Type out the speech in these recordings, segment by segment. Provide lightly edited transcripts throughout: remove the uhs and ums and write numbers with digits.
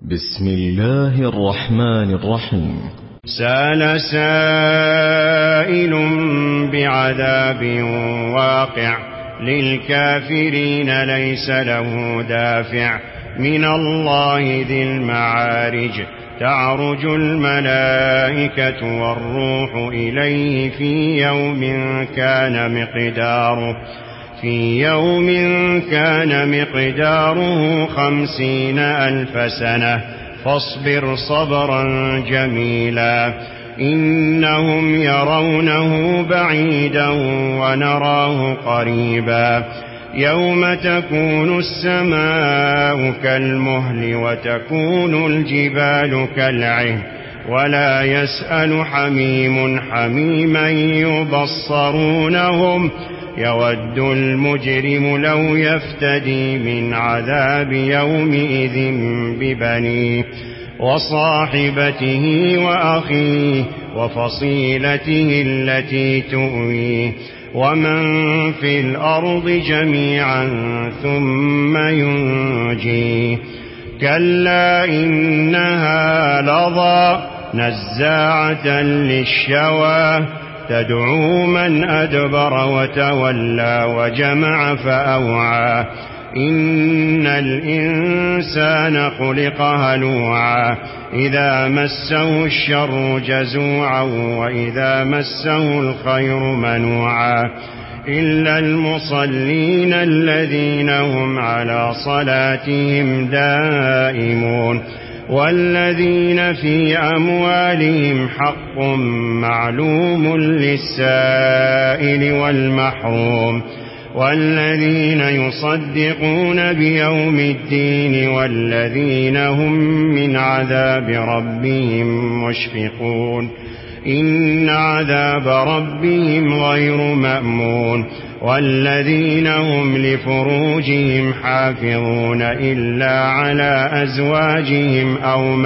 بسم الله الرحمن الرحيم. سأل سائل بعذاب واقع للكافرين ليس له دافع من الله ذي المعارج تعرج الملائكة والروح إليه في يوم كان مقداره 50,000 سنة فاصبر صبرا جميلا إنهم يرونه بعيدا ونراه قريبا يوم تكون السماء كالمهل وتكون الجبال كالعهن ولا يسأل حميم حميما يبصرونهم يود المجرم لو يفتدي من عذاب يومئذ ببنيه وصاحبته وأخيه وفصيلته التي تؤويه ومن في الأرض جميعا ثم ينجيه كلا إنها لظى نزاعة للشوى تدعو من أدبر وتولى وجمع فأوعى إن الإنسان خلق هلوعا إذا مسه الشر جزوعا وإذا مسه الخير منوعا إلا المصلين الذين هم على صلاتهم دائمون والذين في أموالهم حق معلوم للسائل والمحروم والذين يصدقون بيوم الدين والذين هم من عذاب ربهم مشفقون إن عذاب ربهم غير مأمون والذين هم لفروجهم حافظون إلا على أزواجهم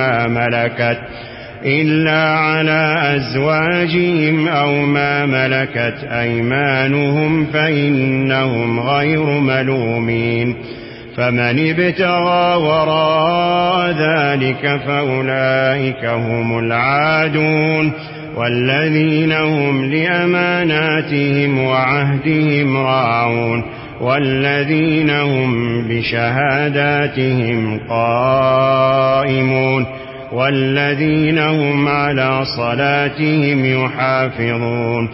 أو ما ملكت أيمانهم فإنهم غير ملومين فمن ابتغى وراء ذلك فأولئك هم العادون والذين هم لأماناتهم وعهدهم راعون والذين هم بشهاداتهم قائمون والذين هم على صلاتهم يحافظون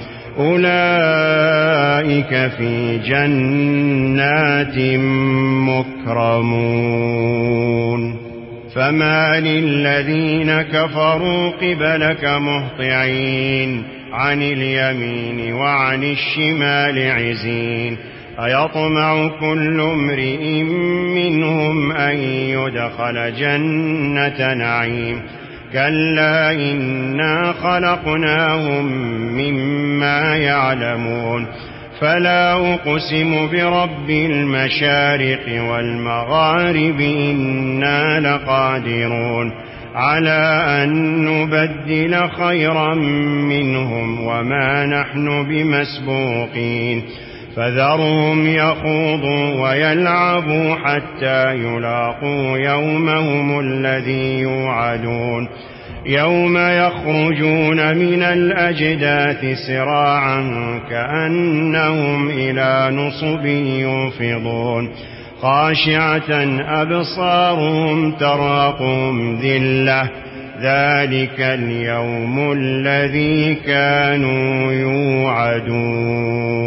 أولئك في جنات مكرمون فما للذين كفروا قبلك مهطعين عن اليمين وعن الشمال عزين أيطمع كل امرئ منهم أن يدخل جنة نعيم كلا إنا خلقناهم مما يعلمون فلا أقسم برب المشارق والمغارب إنا لقادرون على أن نبدل خيرا منهم وما نحن بمسبوقين فذرهم يخوضوا ويلعبوا حتى يلاقوا يومهم الذي يوعدون يوم يخرجون من الأجداث سراعا كأنهم إلى نصب يوفضون خاشعة أبصارهم ترهقهم ذلة ذلك اليوم الذي كانوا يوعدون.